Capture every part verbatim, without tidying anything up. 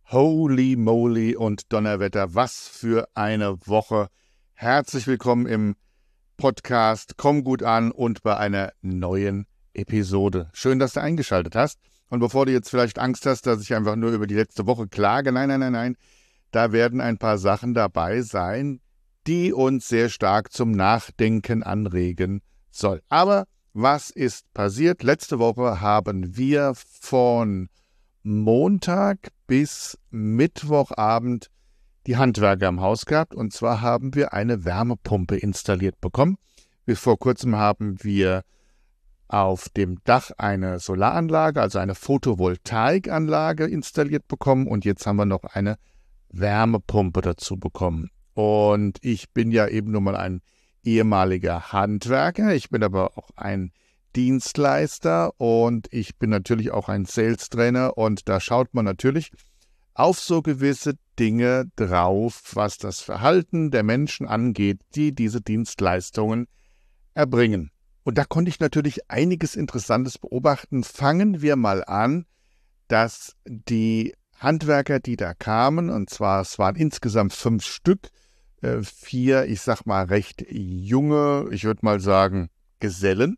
Holy moly und Donnerwetter, was für eine Woche. Herzlich willkommen im Podcast Komm gut an und bei einer neuen Episode. Schön, dass du eingeschaltet hast. Und bevor du jetzt vielleicht Angst hast, dass ich einfach nur über die letzte Woche klage, nein, nein, nein, nein, da werden ein paar Sachen dabei sein, die uns sehr stark zum Nachdenken anregen soll. Aber was ist passiert? Letzte Woche haben wir von Montag bis Mittwochabend die Handwerker im Haus gehabt. Und zwar haben wir eine Wärmepumpe installiert bekommen. Bis vor kurzem haben wir auf dem Dach eine Solaranlage, also eine Photovoltaikanlage installiert bekommen. Und jetzt haben wir noch eine Wärmepumpe dazu bekommen. Und ich bin ja eben nur mal ein ehemaliger Handwerker. Ich bin aber auch ein Dienstleister und ich bin natürlich auch ein Sales-Trainer und da schaut man natürlich auf so gewisse Dinge drauf, was das Verhalten der Menschen angeht, die diese Dienstleistungen erbringen. Und da konnte ich natürlich einiges Interessantes beobachten. Fangen wir mal an, dass die Handwerker, die da kamen, und zwar es waren insgesamt fünf Stück, äh, vier, ich sag mal recht junge, ich würde mal sagen Gesellen,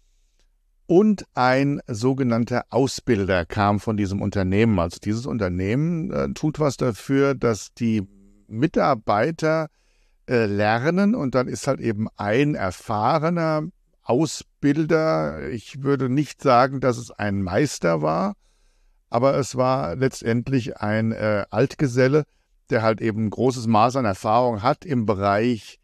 und ein sogenannter Ausbilder kam von diesem Unternehmen. Also dieses Unternehmen äh, tut was dafür, dass die Mitarbeiter äh, lernen und dann ist halt eben ein erfahrener Ausbilder. Ich würde nicht sagen, dass es ein Meister war, aber es war letztendlich ein äh, Altgeselle, der halt eben ein großes Maß an Erfahrung hat im Bereich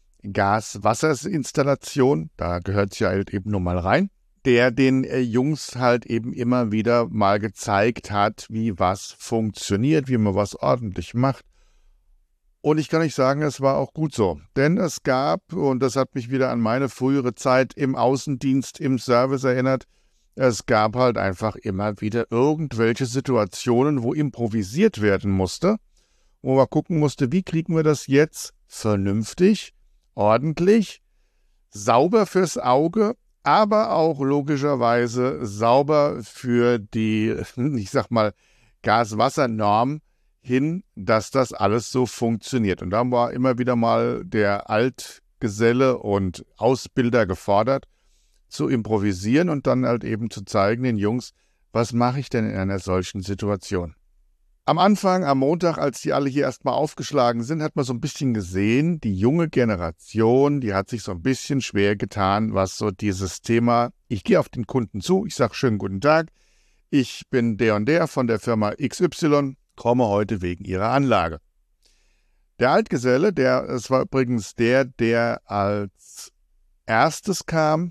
Gas-Wasser-Installation. Da gehört es ja halt eben nur mal rein, der den äh, Jungs halt eben immer wieder mal gezeigt hat, wie was funktioniert, wie man was ordentlich macht. Und ich kann nicht sagen, es war auch gut so. Denn es gab, und das hat mich wieder an meine frühere Zeit im Außendienst, im Service erinnert, es gab halt einfach immer wieder irgendwelche Situationen, wo improvisiert werden musste, wo man gucken musste, wie kriegen wir das jetzt vernünftig, ordentlich, sauber fürs Auge, aber auch logischerweise sauber für die, ich sag mal, Gas-Wasser-Norm hin, dass das alles so funktioniert. Und da war immer wieder mal der Altgeselle und Ausbilder gefordert, zu improvisieren und dann halt eben zu zeigen den Jungs, was mache ich denn in einer solchen Situation. Am Anfang, am Montag, als die alle hier erstmal aufgeschlagen sind, hat man so ein bisschen gesehen, die junge Generation, die hat sich so ein bisschen schwer getan, was so dieses Thema, ich gehe auf den Kunden zu, ich sage schönen guten Tag, ich bin der und der von der Firma X Y, komme heute wegen Ihrer Anlage. Der Altgeselle, der, es war übrigens der, der als erstes kam,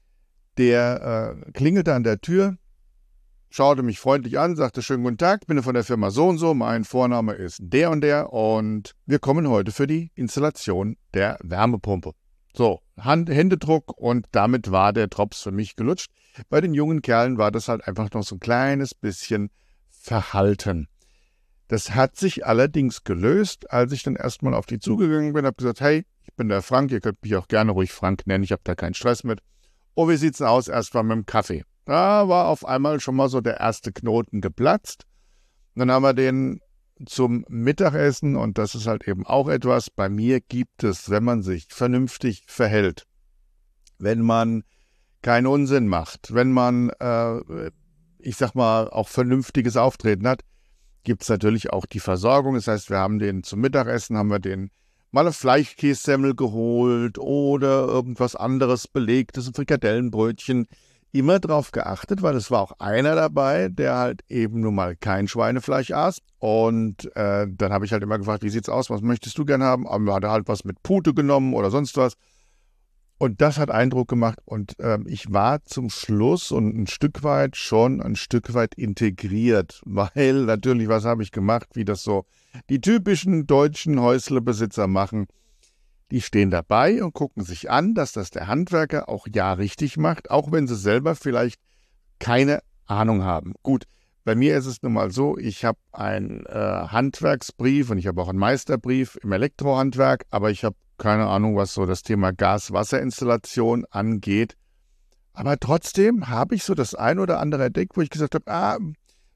der äh, klingelte an der Tür, schaute mich freundlich an, sagte, schönen guten Tag, bin von der Firma so und so, mein Vorname ist der und der und wir kommen heute für die Installation der Wärmepumpe. So, Hand, Händedruck und damit war der Drops für mich gelutscht. Bei den jungen Kerlen war das halt einfach noch so ein kleines bisschen verhalten. Das hat sich allerdings gelöst, als ich dann erstmal auf die zugegangen bin, habe gesagt, hey, ich bin der Frank, ihr könnt mich auch gerne ruhig Frank nennen, ich habe da keinen Stress mit. Oh, wie sieht's denn aus? Erstmal mit dem Kaffee. Da war auf einmal schon mal so der erste Knoten geplatzt. Dann haben wir den zum Mittagessen und das ist halt eben auch etwas, bei mir gibt es, wenn man sich vernünftig verhält, wenn man keinen Unsinn macht, wenn man, äh, ich sag mal, auch vernünftiges Auftreten hat, gibt es natürlich auch die Versorgung. Das heißt, wir haben den zum Mittagessen, haben wir den mal eine Fleischkässemmel geholt oder irgendwas anderes Belegtes, ein Frikadellenbrötchen. Immer drauf geachtet, weil es war auch einer dabei, der halt eben nun mal kein Schweinefleisch aß. Und äh, dann habe ich halt immer gefragt, wie sieht's aus, was möchtest du gern haben? Aber hat er halt was mit Pute genommen oder sonst was. Und das hat Eindruck gemacht und ähm, ich war zum Schluss und ein Stück weit schon ein Stück weit integriert, weil natürlich, was habe ich gemacht, wie das so die typischen deutschen Häuslebesitzer machen. Die stehen dabei und gucken sich an, dass das der Handwerker auch ja richtig macht, auch wenn sie selber vielleicht keine Ahnung haben. Gut, bei mir ist es nun mal so, ich habe einen äh, Handwerksbrief und ich habe auch einen Meisterbrief im Elektrohandwerk, aber ich habe keine Ahnung, was so das Thema Gas-Wasser-Installation angeht. Aber trotzdem habe ich so das ein oder andere entdeckt, wo ich gesagt habe, ah,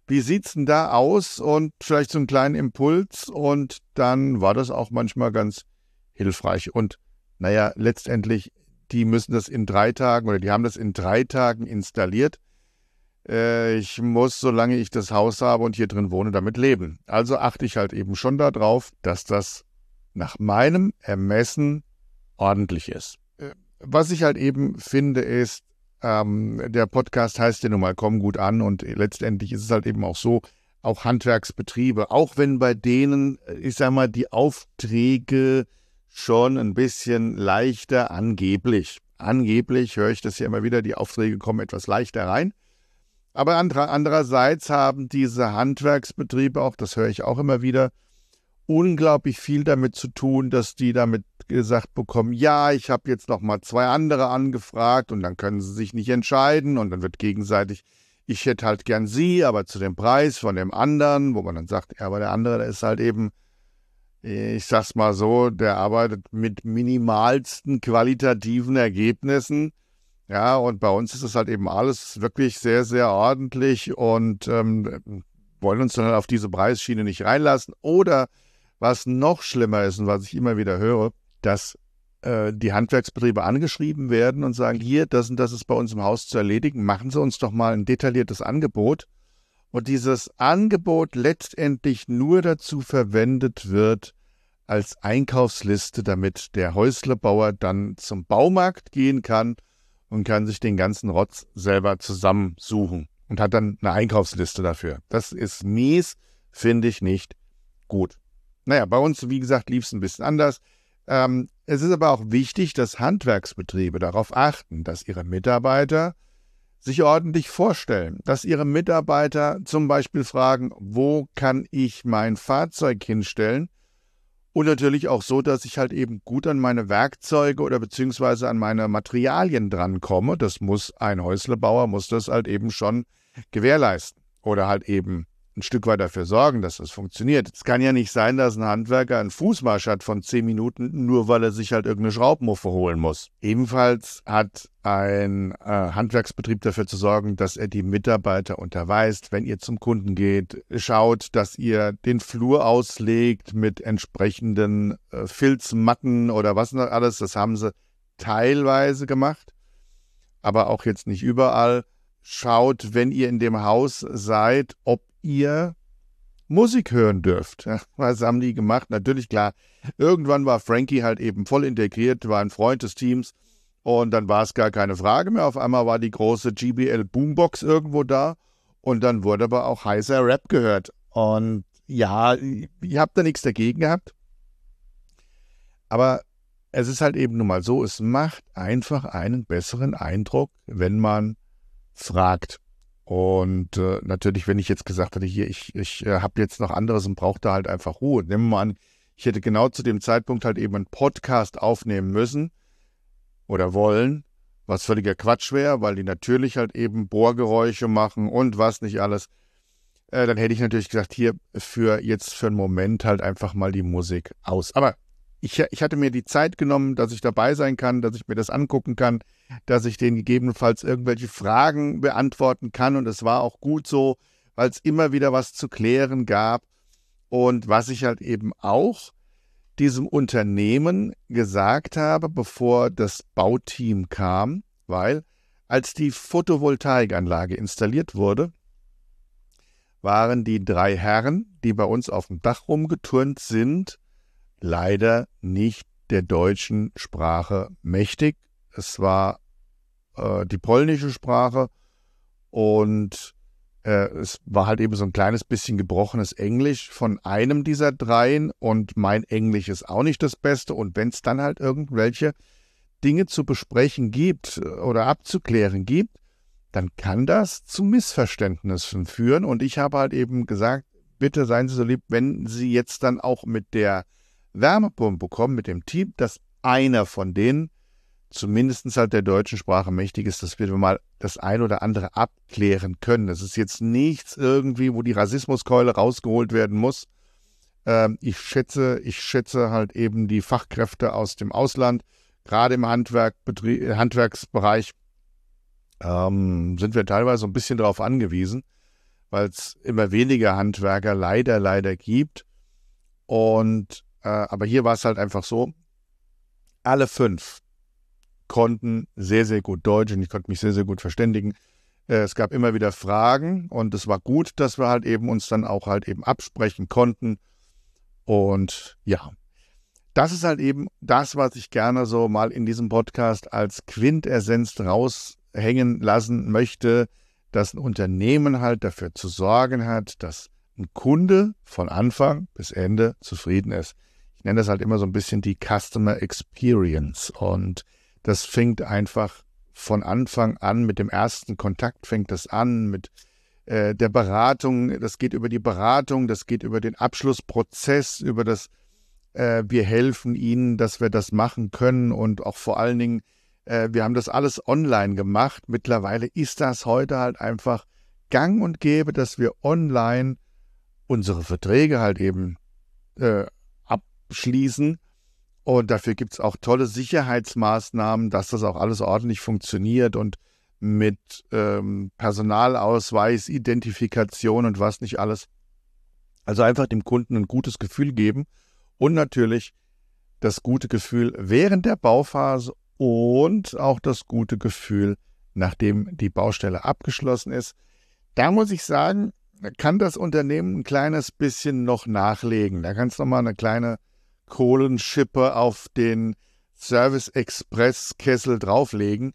wie sieht's denn da aus? Und vielleicht so einen kleinen Impuls und dann war das auch manchmal ganz hilfreich. Und naja, letztendlich, die müssen das in drei Tagen oder die haben das in drei Tagen installiert. Äh, ich muss, solange ich das Haus habe und hier drin wohne, damit leben. Also achte ich halt eben schon darauf, dass das nach meinem Ermessen ordentlich ist. Äh, was ich halt eben finde, ist, ähm, der Podcast heißt ja nun mal Komm gut an und letztendlich ist es halt eben auch so, auch Handwerksbetriebe, auch wenn bei denen, ich sag mal, die Aufträge schon ein bisschen leichter angeblich. Angeblich höre ich das ja immer wieder, die Aufträge kommen etwas leichter rein. Aber andererseits haben diese Handwerksbetriebe auch, das höre ich auch immer wieder, unglaublich viel damit zu tun, dass die damit gesagt bekommen, ja, ich habe jetzt noch mal zwei andere angefragt und dann können sie sich nicht entscheiden und dann wird gegenseitig, ich hätte halt gern sie, aber zu dem Preis von dem anderen, wo man dann sagt, ja, aber der andere, der ist halt eben, ich sag's mal so, der arbeitet mit minimalsten qualitativen Ergebnissen. Ja, und bei uns ist es halt eben alles wirklich sehr, sehr ordentlich und ähm, wollen uns dann auf diese Preisschiene nicht reinlassen. Oder was noch schlimmer ist und was ich immer wieder höre, dass äh, die Handwerksbetriebe angeschrieben werden und sagen, hier, das und das ist bei uns im Haus zu erledigen, machen Sie uns doch mal ein detailliertes Angebot. Und dieses Angebot letztendlich nur dazu verwendet wird als Einkaufsliste, damit der Häuslebauer dann zum Baumarkt gehen kann und kann sich den ganzen Rotz selber zusammensuchen und hat dann eine Einkaufsliste dafür. Das ist mies, finde ich nicht gut. Naja, bei uns, wie gesagt, lief es ein bisschen anders. Ähm, es ist aber auch wichtig, dass Handwerksbetriebe darauf achten, dass ihre Mitarbeiter sich ordentlich vorstellen, dass ihre Mitarbeiter zum Beispiel fragen, wo kann ich mein Fahrzeug hinstellen? Und natürlich auch so, dass ich halt eben gut an meine Werkzeuge oder beziehungsweise an meine Materialien drankomme. Das muss ein Häuslebauer, muss das halt eben schon gewährleisten. Oder halt eben ein Stück weit dafür sorgen, dass das funktioniert. Es kann ja nicht sein, dass ein Handwerker einen Fußmarsch hat von zehn Minuten, nur weil er sich halt irgendeine Schraubmuffe holen muss. Ebenfalls hat ein äh, Handwerksbetrieb dafür zu sorgen, dass er die Mitarbeiter unterweist, wenn ihr zum Kunden geht, schaut, dass ihr den Flur auslegt mit entsprechenden äh, Filzmatten oder was noch alles. Das haben sie teilweise gemacht, aber auch jetzt nicht überall. Schaut, wenn ihr in dem Haus seid, ob ihr Musik hören dürft. Ja, was haben die gemacht? Natürlich, klar, irgendwann war Frankie halt eben voll integriert, war ein Freund des Teams und dann war es gar keine Frage mehr. Auf einmal war die große J B L Boombox irgendwo da und dann wurde aber auch heißer Rap gehört. Und ja, ich habe da nichts dagegen gehabt, aber es ist halt eben nun mal so, es macht einfach einen besseren Eindruck, wenn man fragt. Und äh, natürlich, wenn ich jetzt gesagt hätte, hier, ich, ich äh, habe jetzt noch anderes und brauche da halt einfach Ruhe. Nehmen wir mal an, ich hätte genau zu dem Zeitpunkt halt eben einen Podcast aufnehmen müssen oder wollen, was völliger Quatsch wäre, weil die natürlich halt eben Bohrgeräusche machen und was nicht alles. Äh, dann hätte ich natürlich gesagt, hier, für jetzt für einen Moment halt einfach mal die Musik aus. Aber ich, ich hatte mir die Zeit genommen, dass ich dabei sein kann, dass ich mir das angucken kann, dass ich denen gegebenenfalls irgendwelche Fragen beantworten kann. Und es war auch gut so, weil es immer wieder was zu klären gab. Und was ich halt eben auch diesem Unternehmen gesagt habe, bevor das Bauteam kam, weil als die Photovoltaikanlage installiert wurde, waren die drei Herren, die bei uns auf dem Dach rumgeturnt sind, leider nicht der deutschen Sprache mächtig. Es war äh, die polnische Sprache und äh, es war halt eben so ein kleines bisschen gebrochenes Englisch von einem dieser dreien und mein Englisch ist auch nicht das Beste. Und wenn es dann halt irgendwelche Dinge zu besprechen gibt oder abzuklären gibt, dann kann das zu Missverständnissen führen. Und ich habe halt eben gesagt, bitte seien Sie so lieb, wenn Sie jetzt dann auch mit der Wärmepumpe kommen, mit dem Team, dass einer von denen zumindest halt der deutschen Sprache mächtig ist, dass wir mal das ein oder andere abklären können. Das ist jetzt nichts irgendwie, wo die Rassismuskeule rausgeholt werden muss. Ähm, ich schätze, ich schätze halt eben die Fachkräfte aus dem Ausland, gerade im Handwerk, Betrie- Handwerksbereich, ähm, sind wir teilweise ein bisschen darauf angewiesen, weil es immer weniger Handwerker leider, leider gibt. Und äh, aber hier war es halt einfach so, alle fünf konnten sehr, sehr gut Deutsch und ich konnte mich sehr, sehr gut verständigen. Äh, es gab immer wieder Fragen und es war gut, dass wir halt eben uns dann auch halt eben absprechen konnten. Und ja, das ist halt eben das, was ich gerne so mal in diesem Podcast als Quintessenz raushängen lassen möchte, dass ein Unternehmen halt dafür zu sorgen hat, dass ein Kunde von Anfang bis Ende zufrieden ist. Ich nenne das halt immer so ein bisschen die Customer Experience und das fängt einfach von Anfang an, mit dem ersten Kontakt fängt das an, mit äh, der Beratung, das geht über die Beratung, das geht über den Abschlussprozess, über das, äh, wir helfen Ihnen, dass wir das machen können und auch vor allen Dingen, äh, wir haben das alles online gemacht. Mittlerweile ist das heute halt einfach gang und gäbe, dass wir online unsere Verträge halt eben äh, abschließen. Und dafür gibt es auch tolle Sicherheitsmaßnahmen, dass das auch alles ordentlich funktioniert und mit ähm, Personalausweis, Identifikation und was nicht alles. Also einfach dem Kunden ein gutes Gefühl geben und natürlich das gute Gefühl während der Bauphase und auch das gute Gefühl, nachdem die Baustelle abgeschlossen ist. Da muss ich sagen, kann das Unternehmen ein kleines bisschen noch nachlegen. Da kannst du noch mal eine kleine Kohlenschippe auf den Service Express Kessel drauflegen.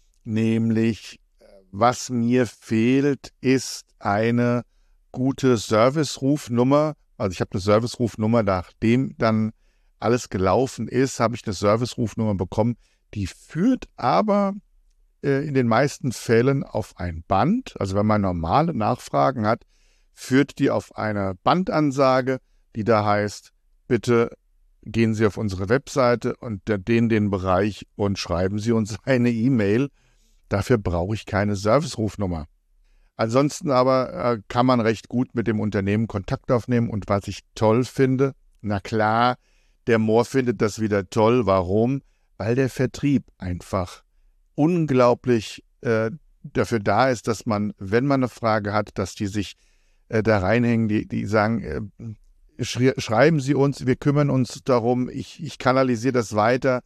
Nämlich, was mir fehlt, ist eine gute Service-Rufnummer. Also ich habe eine Service-Rufnummer, nachdem dann alles gelaufen ist, habe ich eine Service-Rufnummer bekommen. Die führt aber äh, in den meisten Fällen auf ein Band. Also wenn man normale Nachfragen hat, führt die auf eine Bandansage, die da heißt, bitte gehen Sie auf unsere Webseite und den, den Bereich und schreiben Sie uns eine E-Mail. Dafür brauche ich keine Service-Rufnummer. Ansonsten aber äh, kann man recht gut mit dem Unternehmen Kontakt aufnehmen. Und was ich toll finde, na klar, der Mohr findet das wieder toll. Warum? Weil der Vertrieb einfach unglaublich äh, dafür da ist, dass man, wenn man eine Frage hat, dass die sich äh, da reinhängen, die, die sagen, äh, schri- schreiben Sie uns, wir kümmern uns darum, ich, ich kanalisiere das weiter.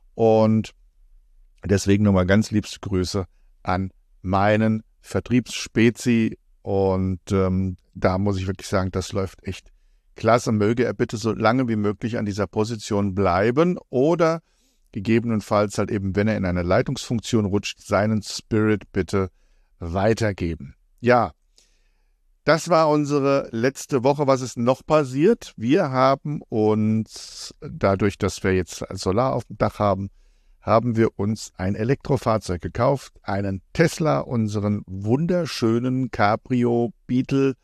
Und deswegen nochmal ganz liebste Grüße an meinen Vertriebsspezi und ähm, da muss ich wirklich sagen, das läuft echt klasse. Möge er bitte so lange wie möglich an dieser Position bleiben oder gegebenenfalls halt eben, wenn er in eine Leitungsfunktion rutscht, seinen Spirit bitte weitergeben. Ja, das war unsere letzte Woche. Was ist noch passiert? Wir haben uns, dadurch, dass wir jetzt Solar auf dem Dach haben, haben wir uns ein Elektrofahrzeug gekauft, einen Tesla, unseren wunderschönen Cabrio Beetle,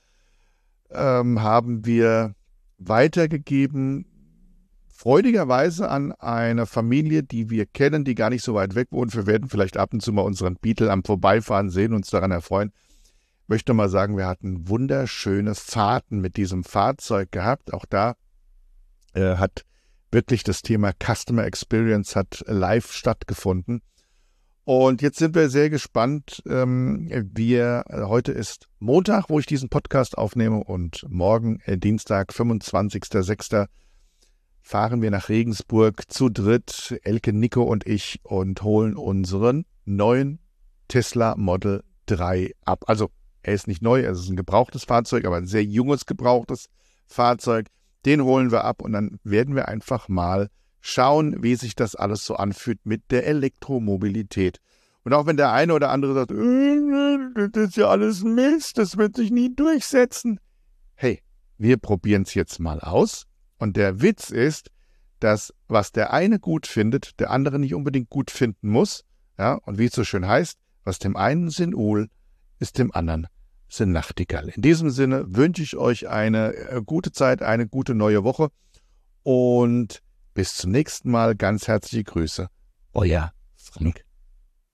ähm, haben wir weitergegeben, freudigerweise an eine Familie, die wir kennen, die gar nicht so weit weg wohnt. Wir werden vielleicht ab und zu mal unseren Beetle am Vorbeifahren sehen, uns daran erfreuen. Ich möchte mal sagen, wir hatten wunderschöne Fahrten mit diesem Fahrzeug gehabt. Auch da äh, hat wirklich das Thema Customer Experience hat live stattgefunden. Und jetzt sind wir sehr gespannt. Ähm, wir, heute ist Montag, wo ich diesen Podcast aufnehme und morgen, äh, Dienstag, fünfundzwanzigster sechster fahren wir nach Regensburg zu dritt, Elke, Nico und ich, und holen unseren neuen Tesla Model drei ab. Also er ist nicht neu, es ist ein gebrauchtes Fahrzeug, aber ein sehr junges gebrauchtes Fahrzeug. Den holen wir ab und dann werden wir einfach mal schauen, wie sich das alles so anfühlt mit der Elektromobilität. Und auch wenn der eine oder andere sagt, äh, das ist ja alles Mist, das wird sich nie durchsetzen. Hey, wir probieren es jetzt mal aus. Und der Witz ist, dass was der eine gut findet, der andere nicht unbedingt gut finden muss. Ja, und wie es so schön heißt, was dem einen Sinn Uhl, ist dem anderen Sinn Nachtigall. In diesem Sinne wünsche ich euch eine gute Zeit, eine gute neue Woche und bis zum nächsten Mal. Ganz herzliche Grüße. Euer Frank.